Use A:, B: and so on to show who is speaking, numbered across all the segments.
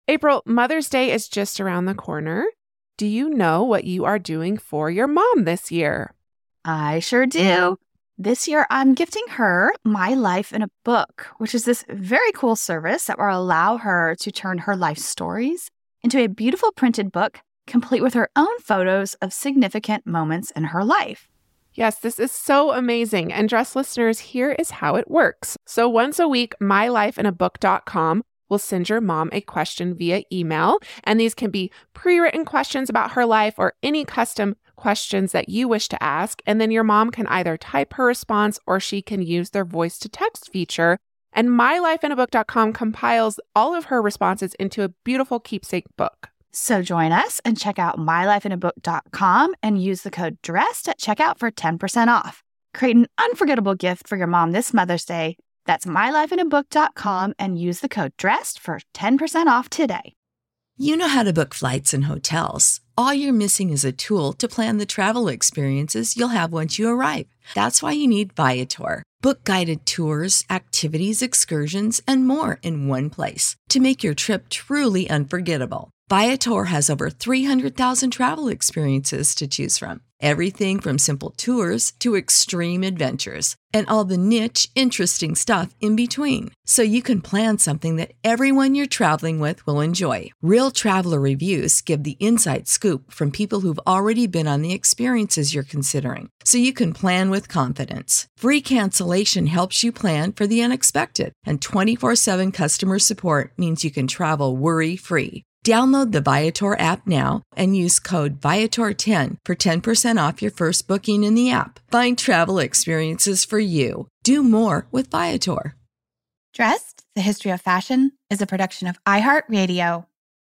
A: April, Mother's Day is just around the corner. Do you know what you are doing for your mom this year?
B: I sure do. This year, I'm gifting her My Life in a Book, which is this very cool service that will allow her to turn her life stories into a beautiful printed book, complete with her own photos of significant moments in her life.
A: Yes, this is so amazing. And Dress listeners, here is how it works. So once a week, mylifeinabook.com will send your mom a question via email. And these can be pre-written questions about her life or any custom questions that you wish to ask. And then your mom can either type her response or she can use their voice to text feature. And mylifeinabook.com compiles all of her responses into a beautiful keepsake book.
B: So join us and check out mylifeinabook.com and use the code DRESSED at checkout for 10% off. Create an unforgettable gift for your mom this Mother's Day. That's mylifeinabook.com and use the code DRESSED for 10% off today.
C: You know how to book flights and hotels. All you're missing is a tool to plan the travel experiences you'll have once you arrive. That's why you need Viator. Book guided tours, activities, excursions, and more in one place to make your trip truly unforgettable. Viator has over 300,000 travel experiences to choose from. Everything from simple tours to extreme adventures and all the niche, interesting stuff in between. So you can plan something that everyone you're traveling with will enjoy. Real traveler reviews give the inside scoop from people who've already been on the experiences you're considering. So you can plan with confidence. Free cancellation helps you plan for the unexpected. And 24/7 customer support means you can travel worry-free. Download the Viator app now and use code Viator10 for 10% off your first booking in the app. Find travel experiences for you. Do more with Viator.
B: Dressed, The History of Fashion is a production of iHeartRadio.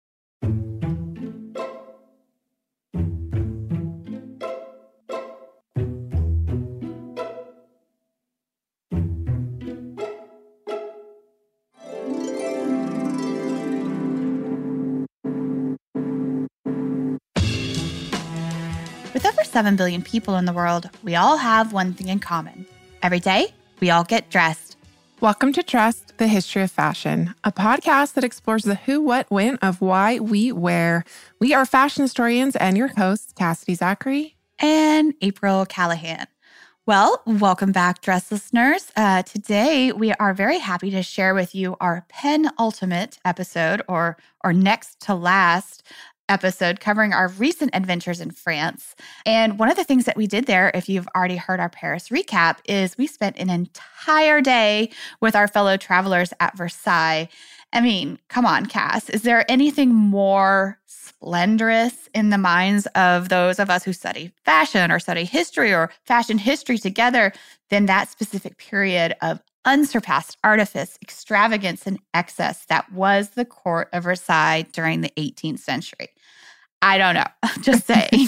B: With over 7 billion people in the world, we all have one thing in common. Every day, we all get dressed.
A: Welcome to Dressed, The History of Fashion, a podcast that explores the who, what, when of why we wear. We are fashion historians and your hosts, Cassidy Zachary
B: and April Callahan. Well, welcome back, Dress listeners. Today, we are very happy to share with you our penultimate episode, or next to last episode, covering our recent adventures in France. And one of the things that we did there, if you've already heard our Paris recap, is we spent an entire day with our fellow travelers at Versailles. I mean, come on, Cass. Is there anything more splendorous in the minds of those of us who study fashion or study history or fashion history together than that specific period of unsurpassed artifice, extravagance, and excess that was the court of Versailles during the 18th century? I don't know. Just saying.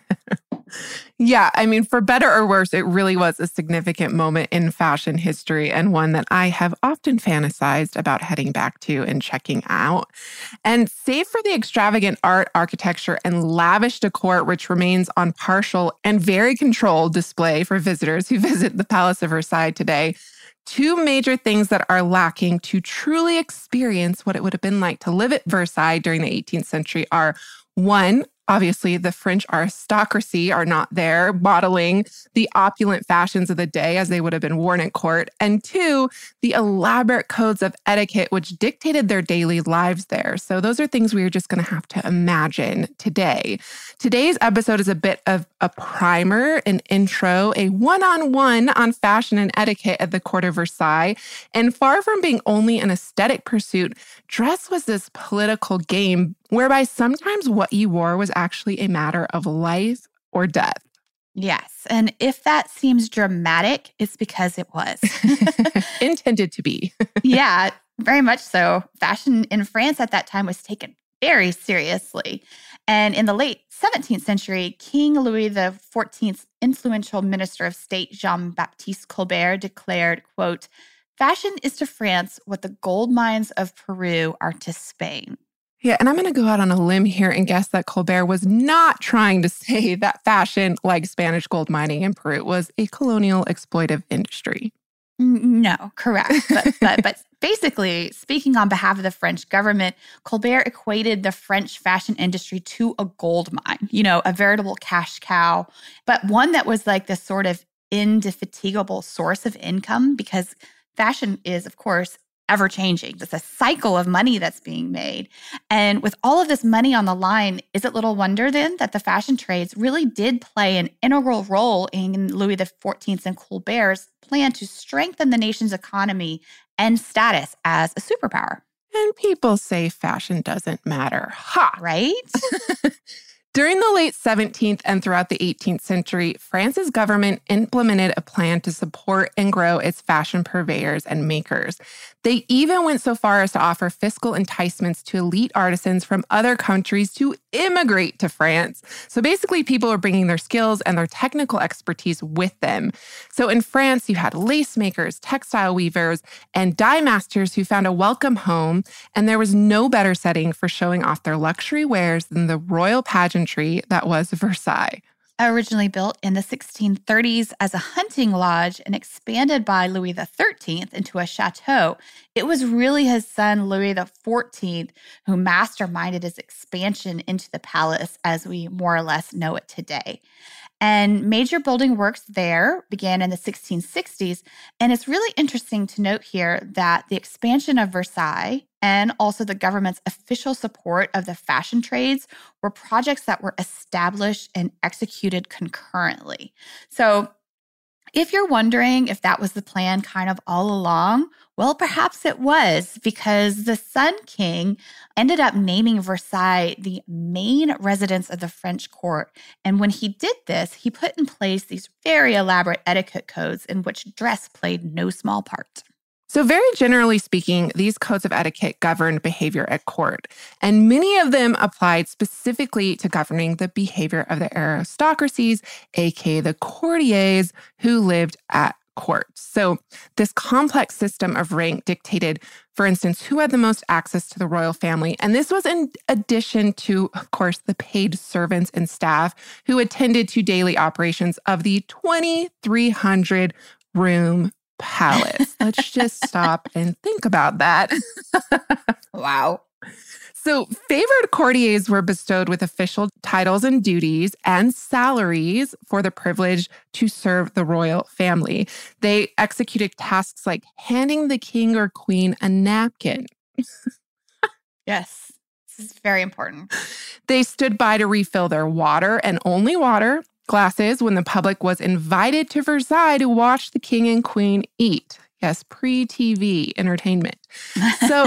A: Yeah, I mean, for better or worse, it really was a significant moment in fashion history and one that I have often fantasized about heading back to and checking out. And save for the extravagant art, architecture, and lavish decor, which remains on partial and very controlled display for visitors who visit the Palace of Versailles today, two major things that are lacking to truly experience what it would have been like to live at Versailles during the 18th century are, one, obviously, the French aristocracy are not there modeling the opulent fashions of the day as they would have been worn at court. And two, the elaborate codes of etiquette which dictated their daily lives there. So those are things we are just going to have to imagine today. Today's episode is a bit of a primer, an intro, a one-on-one on fashion and etiquette at the court of Versailles. And far from being only an aesthetic pursuit, dress was this political game whereby sometimes what you wore was actually a matter of life or death.
B: Yes. And if that seems dramatic, it's because it was.
A: Intended to be.
B: Yeah, very much so. Fashion in France at that time was taken very seriously. And in the late 17th century, King Louis XIV's influential minister of state, Jean-Baptiste Colbert, declared, quote, "Fashion is to France what the gold mines of Peru are to Spain."
A: Yeah, and I'm going to go out on a limb here and guess that Colbert was not trying to say that fashion, like Spanish gold mining in Peru, was a colonial exploitive industry.
B: No, correct. But basically, speaking on behalf of the French government, Colbert equated the French fashion industry to a gold mine, a veritable cash cow, but one that was like this sort of indefatigable source of income because fashion is, of course, ever changing. It's a cycle of money that's being made. And with all of this money on the line, is it little wonder then that the fashion trades really did play an integral role in Louis XIV's and Colbert's plan to strengthen the nation's economy and status as a superpower?
A: And people say fashion doesn't matter. Ha!
B: Right?
A: During the late 17th and throughout the 18th century, France's government implemented a plan to support and grow its fashion purveyors and makers. They even went so far as to offer fiscal enticements to elite artisans from other countries to immigrate to France. So basically, people were bringing their skills and their technical expertise with them. So in France, you had lace makers, textile weavers, and dye masters who found a welcome home, and there was no better setting for showing off their luxury wares than the royal pageantry that was Versailles.
B: Originally built in the 1630s as a hunting lodge and expanded by Louis XIII into a chateau, it was really his son Louis XIV who masterminded its expansion into the palace as we more or less know it today. And major building works there began in the 1660s. And it's really interesting to note here that the expansion of Versailles and also the government's official support of the fashion trades were projects that were established and executed concurrently. So if you're wondering if that was the plan kind of all along, well, perhaps it was, because the Sun King ended up naming Versailles the main residence of the French court. And when he did this, he put in place these very elaborate etiquette codes in which dress played no small part.
A: So very generally speaking, these codes of etiquette governed behavior at court, and many of them applied specifically to governing the behavior of the aristocracies, aka the courtiers, who lived at court. So this complex system of rank dictated, for instance, who had the most access to the royal family. And this was in addition to, of course, the paid servants and staff who attended to daily operations of the 2,300-room palace. Let's just stop and think about that.
B: Wow.
A: So favored courtiers were bestowed with official titles and duties and salaries for the privilege to serve the royal family. They executed tasks like handing the king or queen a napkin.
B: Yes, this is very important.
A: They stood by to refill their water and only water glasses when the public was invited to Versailles to watch the king and queen eat. Yes, pre-TV entertainment. So,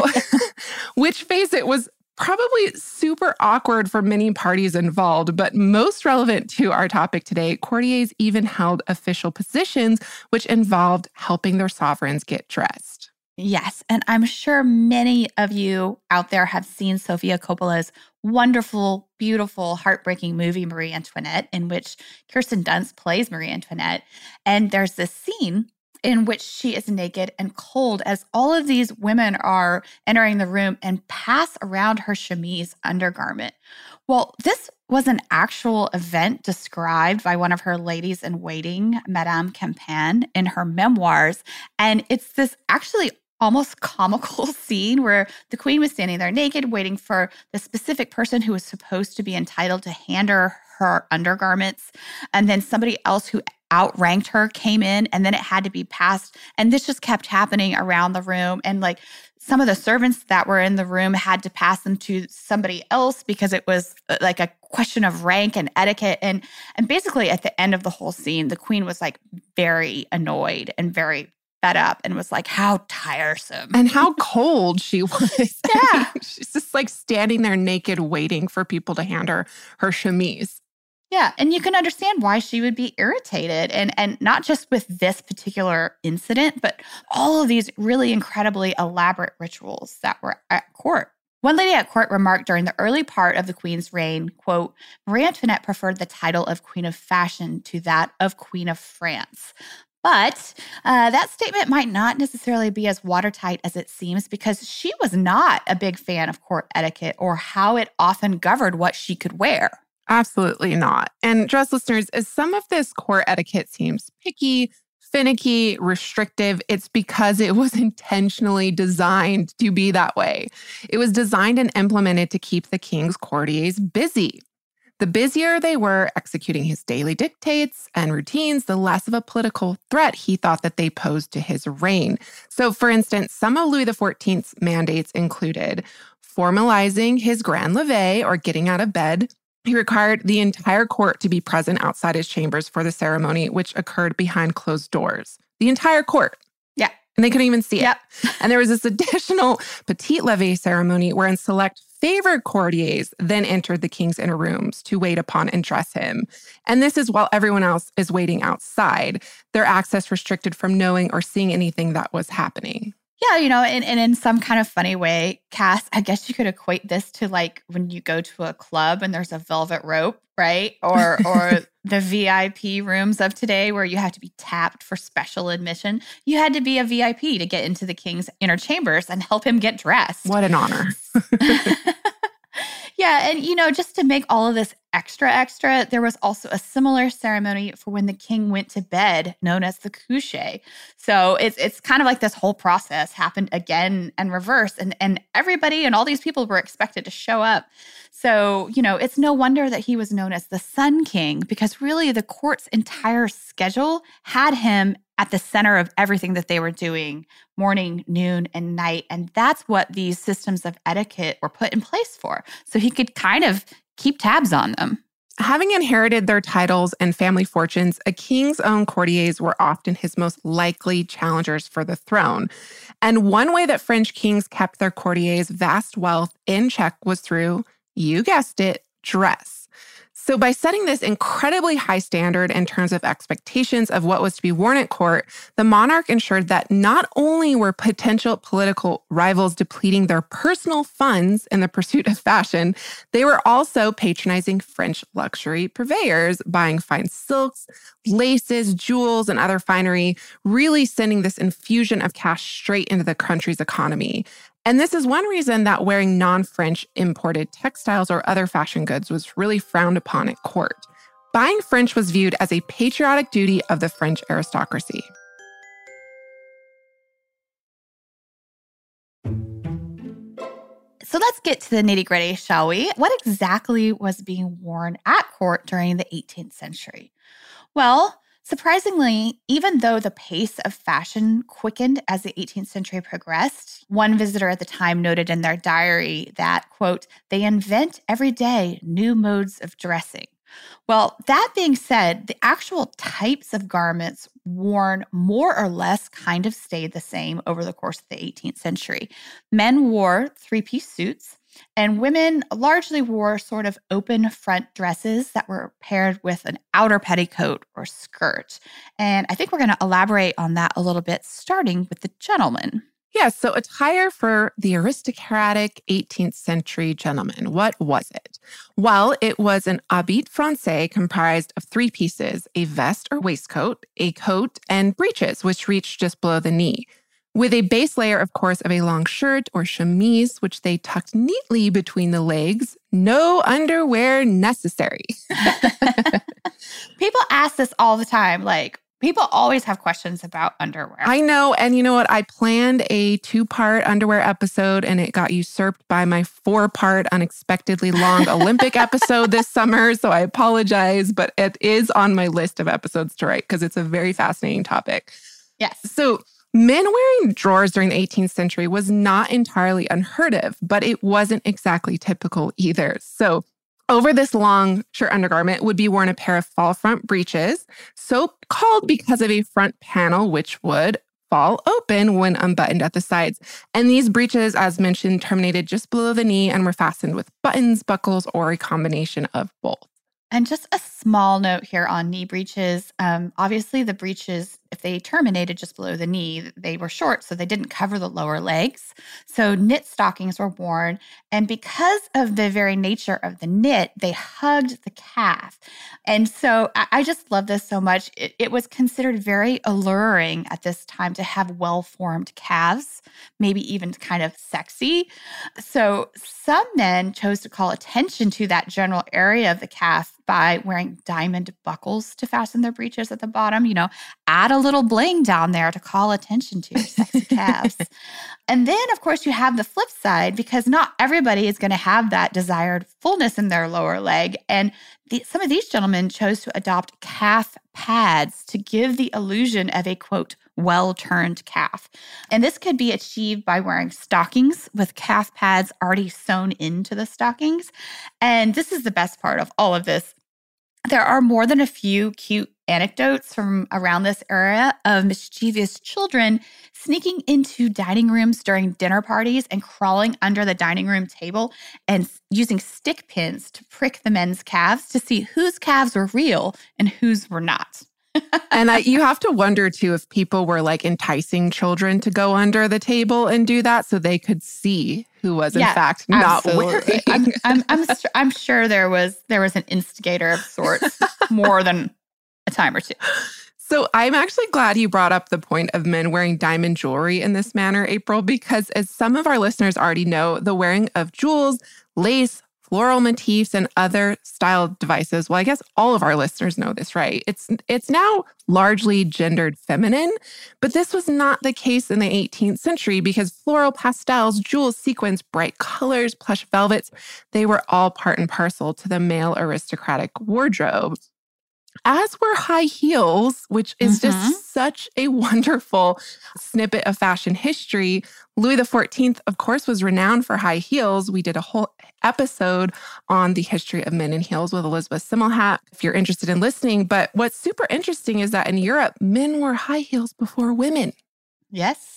A: which, face it, was probably super awkward for many parties involved, but most relevant to our topic today, courtiers even held official positions which involved helping their sovereigns get dressed.
B: Yes, and I'm sure many of you out there have seen Sofia Coppola's wonderful, beautiful, heartbreaking movie, Marie Antoinette, in which Kirsten Dunst plays Marie Antoinette. And there's this scene in which she is naked and cold as all of these women are entering the room and pass around her chemise undergarment. Well, this was an actual event described by one of her ladies-in-waiting, Madame Campan, in her memoirs. And it's this actually almost comical scene where the queen was standing there naked, waiting for the specific person who was supposed to be entitled to hand her undergarments. And then somebody else who outranked her came in, and then it had to be passed. And this just kept happening around the room. And like some of the servants that were in the room had to pass them to somebody else because it was like a question of rank and etiquette. And basically at the end of the whole scene, the queen was like very annoyed and very fed up and was like, how tiresome.
A: And how cold she was.
B: Yeah.
A: She's just like standing there naked waiting for people to hand her chemise.
B: Yeah, and you can understand why she would be irritated, and not just with this particular incident, but all of these really incredibly elaborate rituals that were at court. One lady at court remarked during the early part of the queen's reign, quote, Marie Antoinette preferred the title of Queen of Fashion to that of Queen of France. But that statement might not necessarily be as watertight as it seems, because she was not a big fan of court etiquette or how it often governed what she could wear.
A: Absolutely not. And dress listeners, as some of this court etiquette seems picky, finicky, restrictive, it's because it was intentionally designed to be that way. It was designed and implemented to keep the king's courtiers busy. The busier they were executing his daily dictates and routines, the less of a political threat he thought that they posed to his reign. So, for instance, some of Louis XIV's mandates included formalizing his grand levee, or getting out of bed. He required the entire court to be present outside his chambers for the ceremony, which occurred behind closed doors. The entire court.
B: Yeah.
A: And they couldn't even see
B: Yep.
A: it. And there was this additional petit levee ceremony wherein select favored courtiers then entered the king's inner rooms to wait upon and dress him. And this is while everyone else is waiting outside, their access restricted from knowing or seeing anything that was happening.
B: Yeah, and in some kind of funny way, Cass, I guess you could equate this to like when you go to a club and there's a velvet rope, right? Or the VIP rooms of today where you have to be tapped for special admission. You had to be a VIP to get into the king's inner chambers and help him get dressed.
A: What an honor.
B: Yeah, and just to make all of this extra, there was also a similar ceremony for when the king went to bed, known as the coucher. So it's kind of like this whole process happened again and reverse, and everybody and all these people were expected to show up. So, it's no wonder that he was known as the Sun King, because really the court's entire schedule had him at the center of everything that they were doing, morning, noon, and night. And that's what these systems of etiquette were put in place for. So he could kind of keep tabs on them.
A: Having inherited their titles and family fortunes, a king's own courtiers were often his most likely challengers for the throne. And one way that French kings kept their courtiers' vast wealth in check was through, you guessed it, dress. So by setting this incredibly high standard in terms of expectations of what was to be worn at court, the monarch ensured that not only were potential political rivals depleting their personal funds in the pursuit of fashion, they were also patronizing French luxury purveyors, buying fine silks, laces, jewels, and other finery, really sending this infusion of cash straight into the country's economy. And this is one reason that wearing non-French imported textiles or other fashion goods was really frowned upon at court. Buying French was viewed as a patriotic duty of the French aristocracy.
B: So let's get to the nitty-gritty, shall we? What exactly was being worn at court during the 18th century? Well, surprisingly, even though the pace of fashion quickened as the 18th century progressed, one visitor at the time noted in their diary that, quote, they invent every day new modes of dressing. Well, that being said, the actual types of garments worn more or less kind of stayed the same over the course of the 18th century. Men wore three-piece suits, and women largely wore sort of open front dresses that were paired with an outer petticoat or skirt. And I think we're going to elaborate on that a little bit, starting with the gentlemen.
A: Yeah, so attire for the aristocratic 18th century gentleman. What was it? Well, it was an habit français comprised of three pieces, a vest or waistcoat, a coat, and breeches, which reached just below the knee, with a base layer, of course, of a long shirt or chemise, which they tucked neatly between the legs. No underwear necessary.
B: People ask this all the time, people always have questions about underwear.
A: I know. And you know what? I planned a 2-part underwear episode and it got usurped by my 4-part unexpectedly long Olympic episode this summer. So I apologize, but it is on my list of episodes to write because it's a very fascinating topic.
B: Yes.
A: So men wearing drawers during the 18th century was not entirely unheard of, but it wasn't exactly typical either. So over this long shirt undergarment would be worn a pair of fall front breeches, so called because of a front panel which would fall open when unbuttoned at the sides. And these breeches, as mentioned, terminated just below the knee and were fastened with buttons, buckles, or a combination of both.
B: And just a small note here on knee breeches. Obviously, the breeches, if they terminated just below the knee, they were short, so they didn't cover the lower legs. So knit stockings were worn. And because of the very nature of the knit, they hugged the calf. And so I just love this so much. It was considered very alluring at this time to have well-formed calves, maybe even kind of sexy. So some men chose to call attention to that general area of the calf by wearing diamond buckles to fasten their breeches at the bottom. Add a little bling down there to call attention to your sexy calves. And then, of course, you have the flip side, because not everybody is going to have that desired fullness in their lower leg. And some of these gentlemen chose to adopt calf pads to give the illusion of a, quote, well-turned calf. And this could be achieved by wearing stockings with calf pads already sewn into the stockings. And this is the best part of all of this. There are more than a few cute anecdotes from around this era of mischievous children sneaking into dining rooms during dinner parties and crawling under the dining room table and using stick pins to prick the men's calves to see whose calves were real and whose were not.
A: And you have to wonder, too, if people were like enticing children to go under the table and do that so they could see who was, in fact, not wearing.
B: I'm sure there was an instigator of sorts more than a time or two.
A: So I'm actually glad you brought up the point of men wearing diamond jewelry in this manner, April, because as some of our listeners already know, the wearing of jewels, lace, floral motifs, and other styled devices, well, I guess all of our listeners know this, right? It's now largely gendered feminine, but this was not the case in the 18th century because floral pastels, jewels, sequins, bright colors, plush velvets, they were all part and parcel to the male aristocratic wardrobe. As were high heels, which is just such a wonderful snippet of fashion history. Louis XIV, of course, was renowned for high heels. We did a whole episode on the history of men in heels with Elizabeth Simmelhat, if you're interested in listening. But what's super interesting is that in Europe, men wore high heels before women.
B: Yes.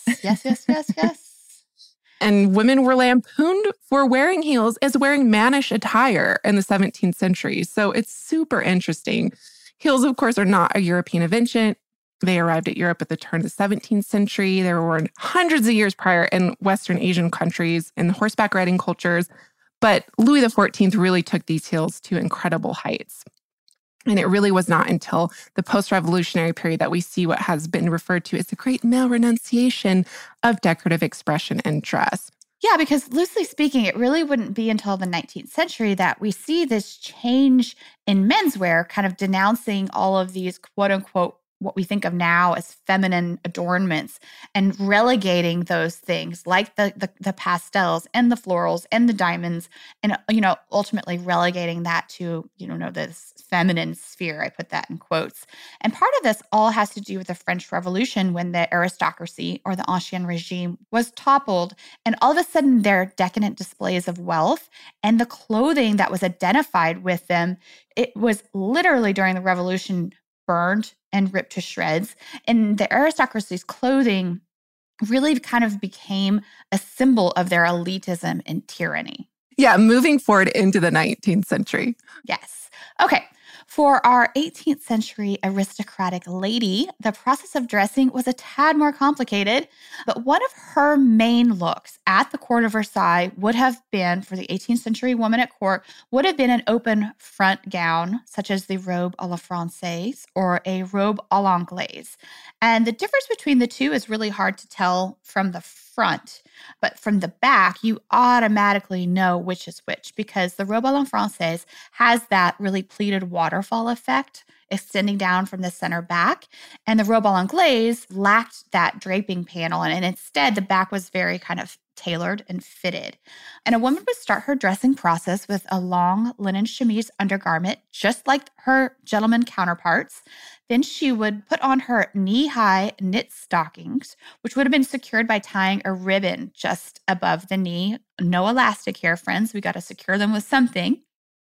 A: And women were lampooned for wearing heels as wearing mannish attire in the 17th century. So it's super interesting. Heels, of course, are not a European invention. They arrived at Europe at the turn of the 17th century. They were worn hundreds of years prior in Western Asian countries in horseback riding cultures. But Louis XIV really took these heels to incredible heights. And it really was not until the post-revolutionary period that we see what has been referred to as the great male renunciation of decorative expression and dress.
B: Yeah, because loosely speaking, it really wouldn't be until the 19th century that we see this change in menswear, kind of denouncing all of these quote unquote what we think of now as feminine adornments and relegating those things like the pastels and the florals and the diamonds and, ultimately relegating that to, this feminine sphere. I put that in quotes. And part of this all has to do with the French Revolution when the aristocracy or the Ancien Regime was toppled. And all of a sudden, their decadent displays of wealth and the clothing that was identified with them, it was literally during the revolution burned and ripped to shreds. And the aristocracy's clothing really kind of became a symbol of their elitism and tyranny.
A: Yeah, moving forward into the 19th century.
B: Yes. Okay. For our 18th century aristocratic lady, the process of dressing was a tad more complicated, but one of her main looks at the court of Versailles would have been, for the 18th century woman at court, would have been an open front gown, such as the robe à la Française or a robe à l'Anglaise. And the difference between the two is really hard to tell from the front. But from the back, you automatically know which is which because the robe à la Française has that really pleated waterfall effect extending down from the center back. And the robe à l'Anglaise lacked that draping panel. And instead, the back was very kind of tailored and fitted. And a woman would start her dressing process with a long linen chemise undergarment, just like her gentleman counterparts. Then she would put on her knee-high knit stockings, which would have been secured by tying a ribbon just above the knee. No elastic here, friends. We got to secure them with something.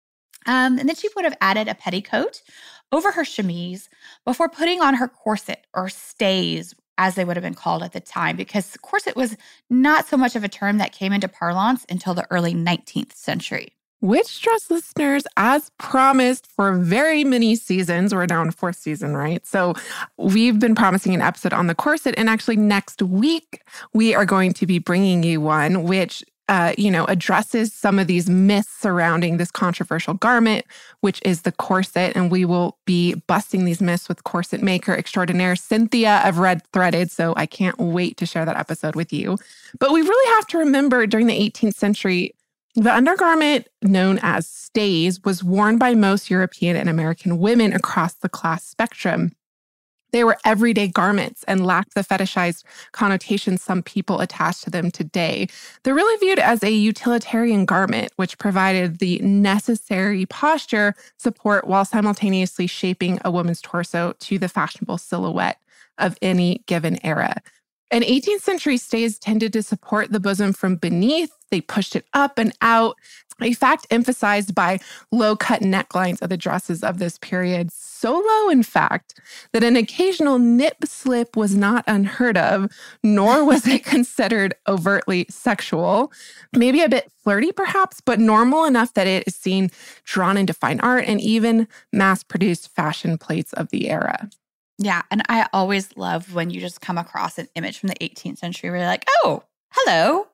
B: And then she would have added a petticoat over her chemise before putting on her corset or stays, as they would have been called at the time, because corset was not so much of a term that came into parlance until the early 19th century.
A: Witch Dress listeners, as promised for very many seasons, we're now in 4th season, right? So we've been promising an episode on the corset, and actually next week, we are going to be bringing you one which addresses some of these myths surrounding this controversial garment, which is the corset. And we will be busting these myths with corset maker extraordinaire Cynthia of Red Threaded. So I can't wait to share that episode with you. But we really have to remember during the 18th century, The undergarment, known as stays, was worn by most European and American women across the class spectrum. They were everyday garments and lacked the fetishized connotation some people attach to them today. They're really viewed as a utilitarian garment, which provided the necessary posture support while simultaneously shaping a woman's torso to the fashionable silhouette of any given era. And 18th century stays tended to support the bosom from beneath. They pushed it up and out, a fact emphasized by low-cut necklines of the dresses of this period. So low, in fact, that an occasional nip slip was not unheard of, nor was it considered overtly sexual. Maybe a bit flirty, perhaps, but normal enough that it is seen drawn into fine art and even mass-produced fashion plates of the era.
B: Yeah, and I always love when you just come across an image from the 18th century where you're like, oh, hello.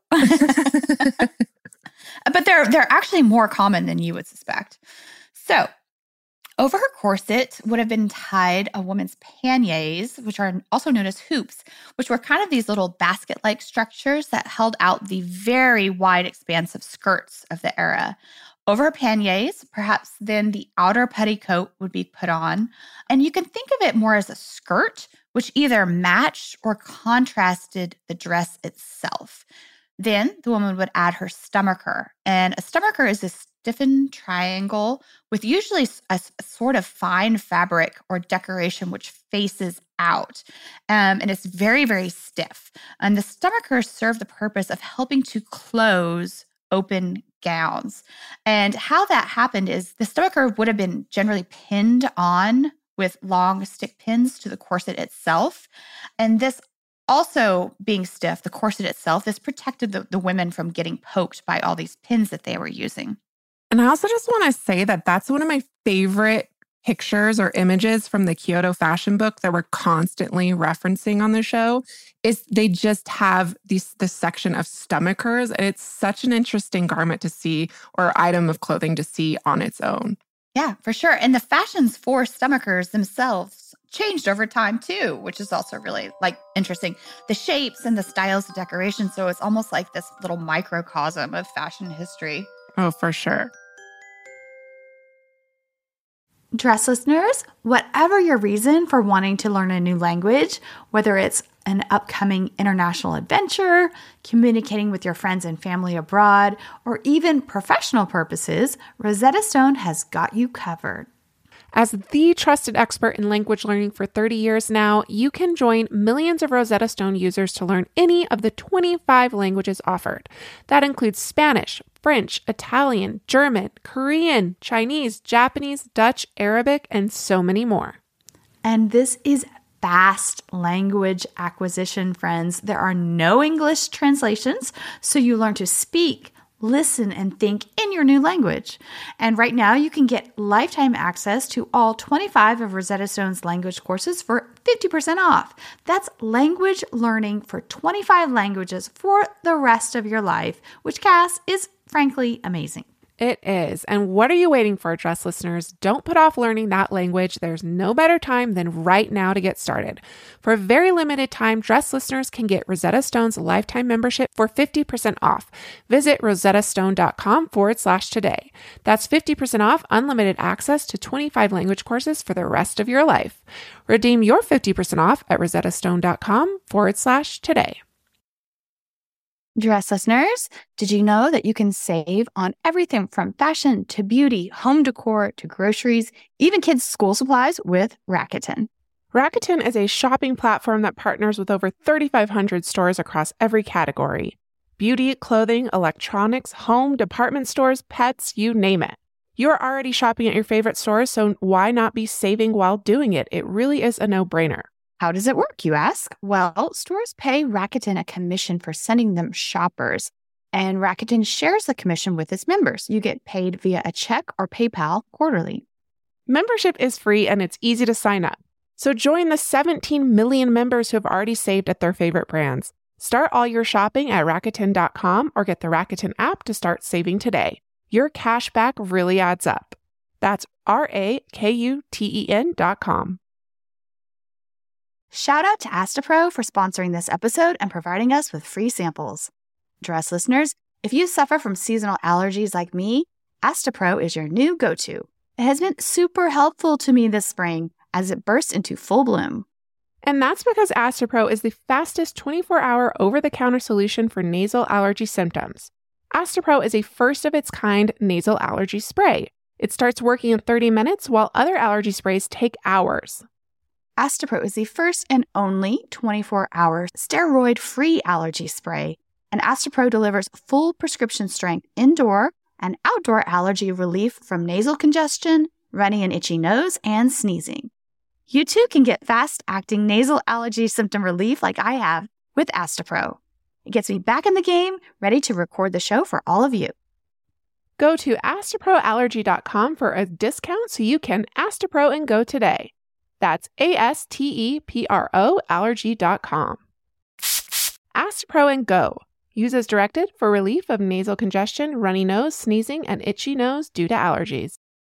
B: But they're actually more common than you would suspect. So over her corset would have been tied a woman's panniers, which are also known as hoops, which were kind of these little basket-like structures that held out the very wide expanse of skirts of the era. Over her panniers, perhaps then the outer petticoat would be put on. And you can think of it more as a skirt, which either matched or contrasted the dress itself. Then the woman would add her stomacher. And a stomacher is this stiffened triangle with usually a sort of fine fabric or decoration which faces out. And it's very, very stiff. And the stomacher served the purpose of helping to close open gowns. And how that happened is the stomacher would have been generally pinned on with long stick pins to the corset itself. And this also being stiff, the corset itself, this protected the women from getting poked by all these pins that they were using.
A: And I also just want to say that that's one of my favorite pictures or images from the Kyoto fashion book that we're constantly referencing on the show is they just have this section of stomachers. And it's such an interesting garment to see or item of clothing to see on its own.
B: Yeah, for sure. And the fashions for stomachers themselves changed over time too, which is also really interesting. The shapes and the styles of decoration. So it's almost like this little microcosm of fashion history.
A: Oh, for sure.
B: Dress listeners, whatever your reason for wanting to learn a new language, whether it's an upcoming international adventure, communicating with your friends and family abroad, or even professional purposes, Rosetta Stone has got you covered.
D: As the trusted expert in language learning for 30 years now, you can join millions of Rosetta Stone users to learn any of the 25 languages offered. That includes Spanish, French, Italian, German, Korean, Chinese, Japanese, Dutch, Arabic, and so many more.
B: And this is fast language acquisition, friends. There are no English translations, so you learn to speak, listen, and think in your new language. And right now, you can get lifetime access to all 25 of Rosetta Stone's language courses for 50% off. That's language learning for 25 languages for the rest of your life, which, Cass, is frankly amazing.
D: It is. And what are you waiting for, Dress listeners? Don't put off learning that language. There's no better time than right now to get started. For a very limited time, Dress listeners can get Rosetta Stone's lifetime membership for 50% off. Visit rosettastone.com/today. That's 50% off unlimited access to 25 language courses for the rest of your life. Redeem your 50% off at rosettastone.com/today.
B: Dress listeners, did you know that you can save on everything from fashion to beauty, home decor to groceries, even kids' school supplies with Rakuten?
D: Rakuten is a shopping platform that partners with over 3,500 stores across every category. Beauty, clothing, electronics, home, department stores, pets, you name it. You're already shopping at your favorite stores, so why not be saving while doing it? It really is a no-brainer.
B: How does it work, you ask? Well, stores pay Rakuten a commission for sending them shoppers, and Rakuten shares the commission with its members. You get paid via a check or PayPal quarterly.
D: Membership is free and it's easy to sign up. So join the 17 million members who have already saved at their favorite brands. Start all your shopping at Rakuten.com or get the Rakuten app to start saving today. Your cash back really adds up. That's RAKUTEN.com.
B: Shout out to Astapro for sponsoring this episode and providing us with free samples. Dress listeners,
E: If you suffer from seasonal allergies like me, Astepro is your new go-to. It has been super helpful to me this spring as it burst into full bloom.
D: And that's because Astepro is the fastest 24-hour over-the-counter solution for nasal allergy symptoms. Astepro is a first-of-its-kind nasal allergy spray. It starts working in 30 minutes while other allergy sprays take hours.
E: Astepro is the first and only 24-hour steroid-free allergy spray, and Astepro delivers full prescription strength indoor and outdoor allergy relief from nasal congestion, runny and itchy nose, and sneezing. You too can get fast-acting nasal allergy symptom relief like I have with Astepro. It gets me back in the game, ready to record the show for all of you.
D: Go to asteproallergy.com for a discount so you can Astepro and go today. That's ASTEPRO allergy.com. Astepro and go. Use as directed for relief of nasal congestion, runny nose, sneezing, and itchy nose due to allergies.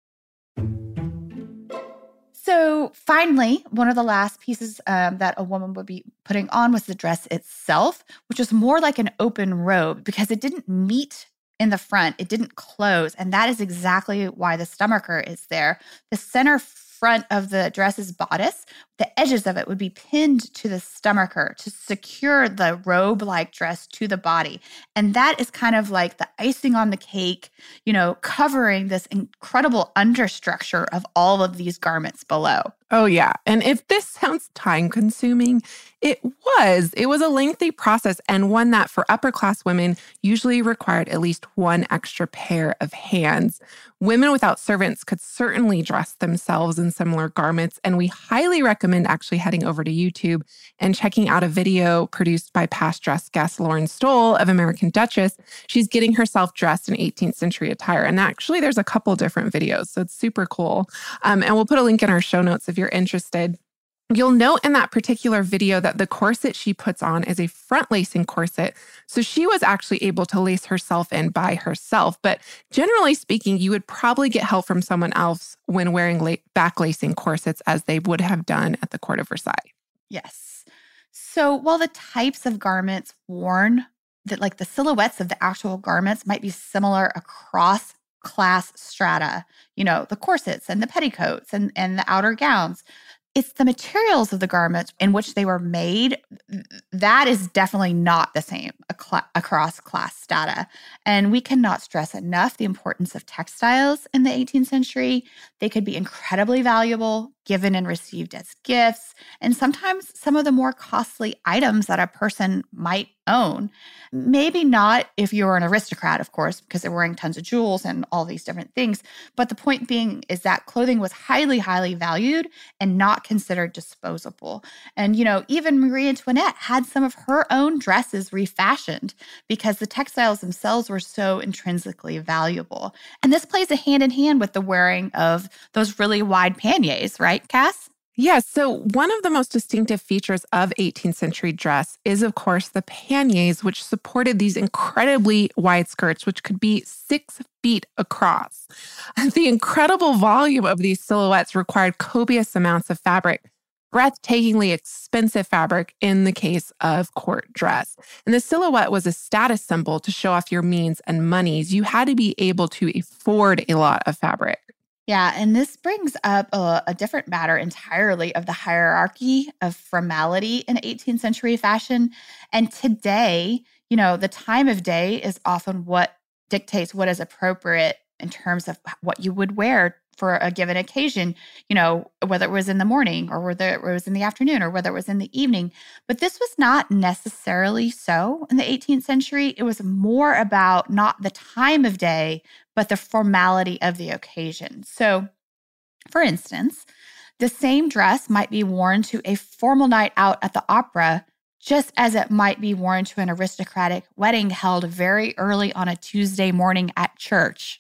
B: So finally, one of the last pieces that a woman would be putting on was the dress itself, which was more like an open robe because it didn't meet in the front. It didn't close. And that is exactly why the stomacher is there. The center front of the dress's bodice, the edges of it would be pinned to the stomacher to secure the robe-like dress to the body. And that is kind of like the icing on the cake, covering this incredible understructure of all of these garments below.
A: Oh, yeah. And if this sounds time-consuming, it was. It was a lengthy process and one that for upper-class women usually required at least one extra pair of hands. Women without servants could certainly dress themselves in similar garments, and we highly recommend actually heading over to YouTube and checking out a video produced by past dress guest Lauren Stoll of American Duchess. She's getting herself dressed in 18th century attire, and actually there's a couple different videos, so it's super cool. And we'll put a link in our show notes if you're interested. You'll note in that particular video that the corset she puts on is a front-lacing corset, so she was actually able to lace herself in by herself. But generally speaking, you would probably get help from someone else when wearing back-lacing corsets as they would have done at the court of Versailles.
B: Yes. So while the types of garments worn, like the silhouettes of the actual garments might be similar across class strata, the corsets and the petticoats and the outer gowns, it's the materials of the garments in which they were made that is definitely not the same across class strata. And we cannot stress enough the importance of textiles in the 18th century. They could be incredibly valuable, given and received as gifts, and sometimes some of the more costly items that a person might own. Maybe not if you're an aristocrat, of course, because they're wearing tons of jewels and all these different things. But the point being is that clothing was highly, highly valued and not considered disposable. And, even Marie Antoinette had some of her own dresses refashioned because the textiles themselves were so intrinsically valuable. And this plays a hand in hand with the wearing of those really wide panniers, right, Cass?
A: Yes. So one of the most distinctive features of 18th century dress is, of course, the panniers, which supported these incredibly wide skirts, which could be 6 feet across. The incredible volume of these silhouettes required copious amounts of fabric, breathtakingly expensive fabric in the case of court dress. And the silhouette was a status symbol to show off your means and monies. You had to be able to afford a lot of fabric.
B: Yeah, and this brings up a different matter entirely of the hierarchy of formality in 18th century fashion. And today, the time of day is often what dictates what is appropriate in terms of what you would wear for a given occasion, whether it was in the morning or whether it was in the afternoon or whether it was in the evening. But this was not necessarily so in the 18th century. It was more about not the time of day, but the formality of the occasion. So, for instance, the same dress might be worn to a formal night out at the opera, just as it might be worn to an aristocratic wedding held very early on a Tuesday morning at church.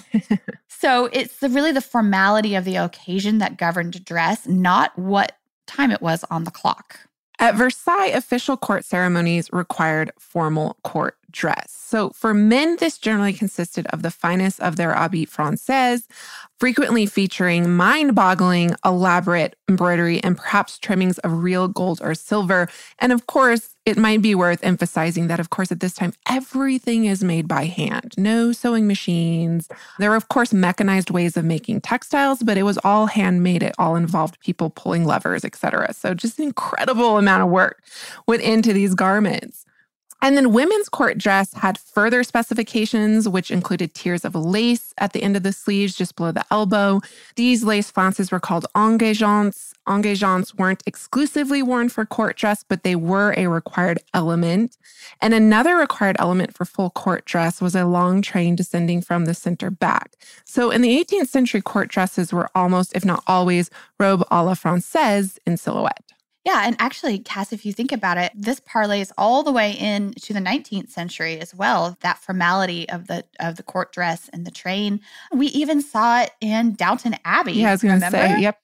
B: So it's really the formality of the occasion that governed dress, not what time it was on the clock.
A: At Versailles, official court ceremonies required formal court dress. So for men, this generally consisted of the finest of their habit française, frequently featuring mind-boggling, elaborate embroidery and perhaps trimmings of real gold or silver. And of course, it might be worth emphasizing that, of course, at this time, everything is made by hand. No sewing machines. There were, of course, mechanized ways of making textiles, but it was all handmade. It all involved people pulling levers, etc. So just an incredible amount of work went into these garments. And then women's court dress had further specifications, which included tiers of lace at the end of the sleeves, just below the elbow. These lace flounces were called engageants. Engageants weren't exclusively worn for court dress, but they were a required element. And another required element for full court dress was a long train descending from the center back. So in the 18th century, court dresses were almost, if not always, robe à la française in silhouette.
B: Yeah, and actually, Cass, if you think about it, this parlays all the way into the 19th century as well, that formality of the court dress and the train. We even saw it in Downton Abbey.
A: Yeah, I was going to say, yep.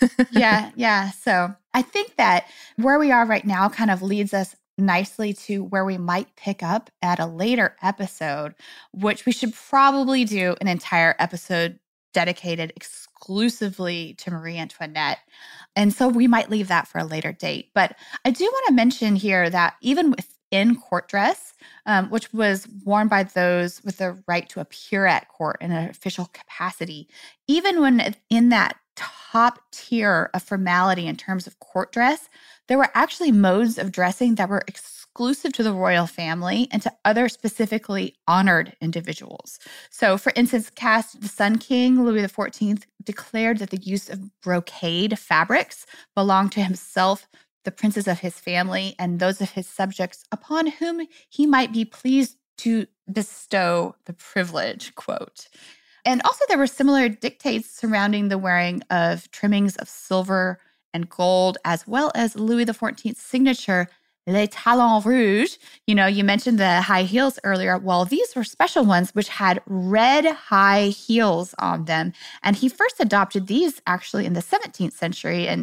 B: Yeah. So I think that where we are right now kind of leads us nicely to where we might pick up at a later episode, which we should probably do an entire episode dedicated exclusively to Marie Antoinette. And so we might leave that for a later date. But I do want to mention here that even within court dress, which was worn by those with the right to appear at court in an official capacity, even when in that top tier of formality in terms of court dress, there were actually modes of dressing that were exclusive to the royal family and to other specifically honored individuals. So, for instance, Cass, the Sun King, Louis XIV, declared that the use of brocade fabrics belonged to himself, the princes of his family, and those of his subjects upon whom he might be pleased to bestow the privilege, quote. And also there were similar dictates surrounding the wearing of trimmings of silver and gold, as well as Louis XIV's signature, les talons rouges. You know, you mentioned the high heels earlier. Well, these were special ones which had red high heels on them. And he first adopted these actually in the 17th century in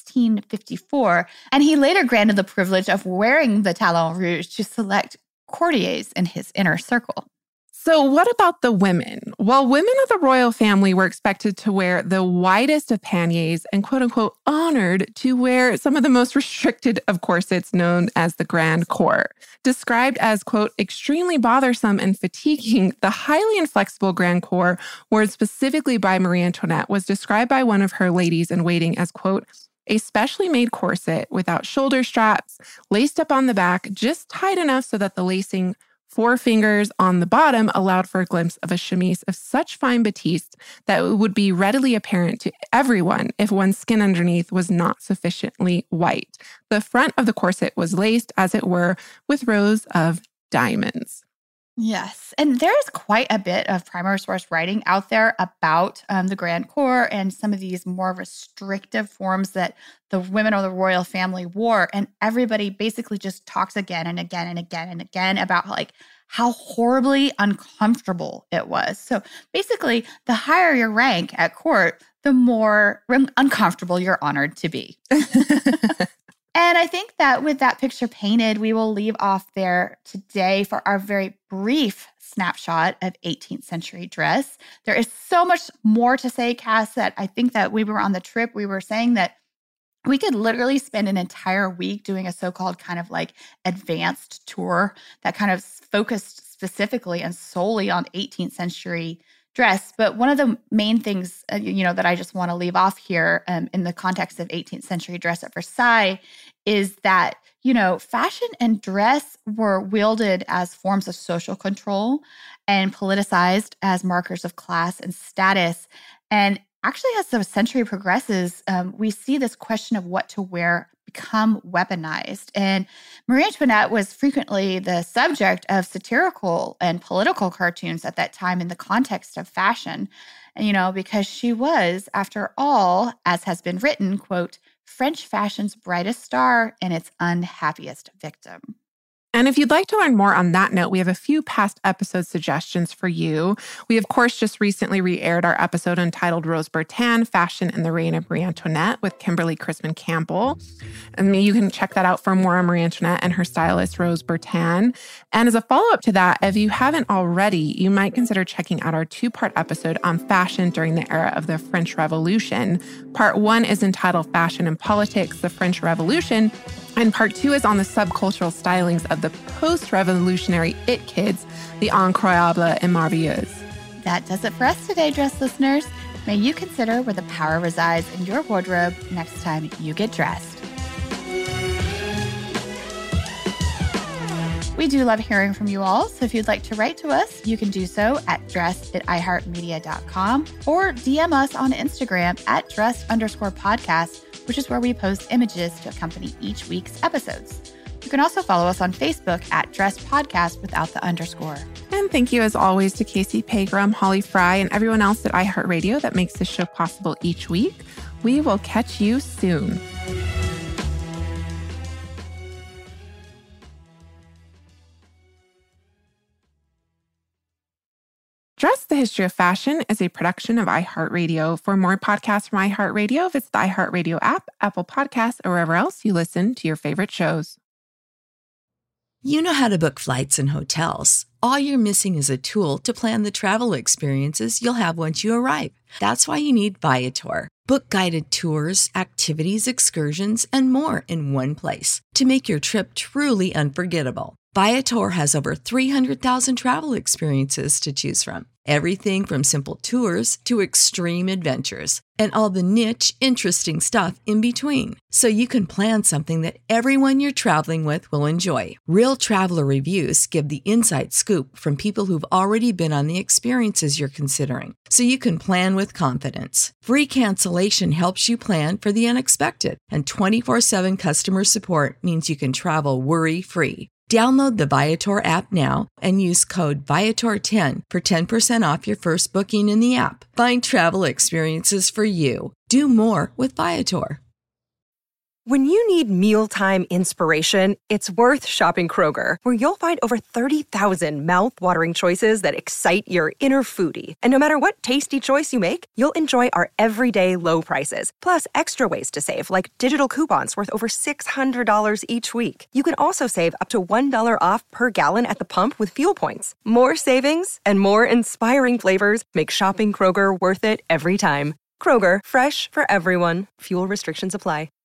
B: 1654. And he later granted the privilege of wearing the talons rouges to select courtiers in his inner circle.
A: So what about the women? Well, women of the royal family were expected to wear the widest of panniers and quote unquote honored to wear some of the most restricted of corsets known as the grand corps. Described as quote extremely bothersome and fatiguing, the highly inflexible grand corps worn specifically by Marie Antoinette was described by one of her ladies in waiting as quote a specially made corset without shoulder straps, laced up on the back, just tight enough so that the lacing 4 fingers on the bottom allowed for a glimpse of a chemise of such fine batiste that it would be readily apparent to everyone if one's skin underneath was not sufficiently white. The front of the corset was laced, as it were, with rows of diamonds.
B: Yes. And there is quite a bit of primary source writing out there about the Grand Corps and some of these more restrictive forms that the women of the royal family wore. And everybody basically just talks again and again and again and again about like how horribly uncomfortable it was. So basically, the higher your rank at court, the more uncomfortable you're honored to be. And I think that with that picture painted, we will leave off there today for our very brief snapshot of 18th century dress. There is so much more to say, Cass, that I think that we were on the trip, we were saying that we could literally spend an entire week doing a so-called kind of like advanced tour that kind of focused specifically and solely on 18th century dress. But one of the main things, that I just want to leave off here in the context of 18th century dress at Versailles is that, fashion and dress were wielded as forms of social control and politicized as markers of class and status. And actually, as the century progresses, we see this question of what to wear become weaponized. And Marie Antoinette was frequently the subject of satirical and political cartoons at that time in the context of fashion, because she was, after all, as has been written, quote, French fashion's brightest star and its unhappiest victim.
A: And if you'd like to learn more on that note, we have a few past episode suggestions for you. We, of course, just recently re-aired our episode entitled Rose Bertin, Fashion and the Reign of Marie Antoinette with Kimberly Crispin Campbell. And you can check that out for more on Marie Antoinette and her stylist, Rose Bertin. And as a follow-up to that, if you haven't already, you might consider checking out our two-part episode on fashion during the era of the French Revolution. Part 1 is entitled Fashion and Politics, the French Revolution. And part 2 is on the subcultural stylings of the post-revolutionary it kids, the incroyable and merveilleuse.
B: That does it for us today, dress listeners. May you consider where the power resides in your wardrobe next time you get dressed. We do love hearing from you all, so if you'd like to write to us, you can do so at dress@iheartmedia.com or DM us on Instagram at dress_podcast, which is where we post images to accompany each week's episodes. You can also follow us on Facebook at Dress Podcast without the underscore.
A: And thank you, as always, to Casey Pegram, Holly Fry, and everyone else at iHeartRadio that makes this show possible each week. We will catch you soon. Dress, the History of Fashion is a production of iHeartRadio. For more podcasts from iHeartRadio, visit the iHeartRadio app, Apple Podcasts, or wherever else you listen to your favorite shows.
C: You know how to book flights and hotels. All you're missing is a tool to plan the travel experiences you'll have once you arrive. That's why you need Viator. Book guided tours, activities, excursions, and more in one place to make your trip truly unforgettable. Viator has over 300,000 travel experiences to choose from. Everything from simple tours to extreme adventures and all the niche, interesting stuff in between. So you can plan something that everyone you're traveling with will enjoy. Real traveler reviews give the inside scoop from people who've already been on the experiences you're considering. So you can plan with confidence. Free cancellation helps you plan for the unexpected. And 24/7 customer support means you can travel worry-free. Download the Viator app now and use code Viator10 for 10% off your first booking in the app. Find travel experiences for you. Do more with Viator.
F: When you need mealtime inspiration, it's worth shopping Kroger, where you'll find over 30,000 mouth-watering choices that excite your inner foodie. And no matter what tasty choice you make, you'll enjoy our everyday low prices, plus extra ways to save, like digital coupons worth over $600 each week. You can also save up to $1 off per gallon at the pump with fuel points. More savings and more inspiring flavors make shopping Kroger worth it every time. Kroger, fresh for everyone. Fuel restrictions apply.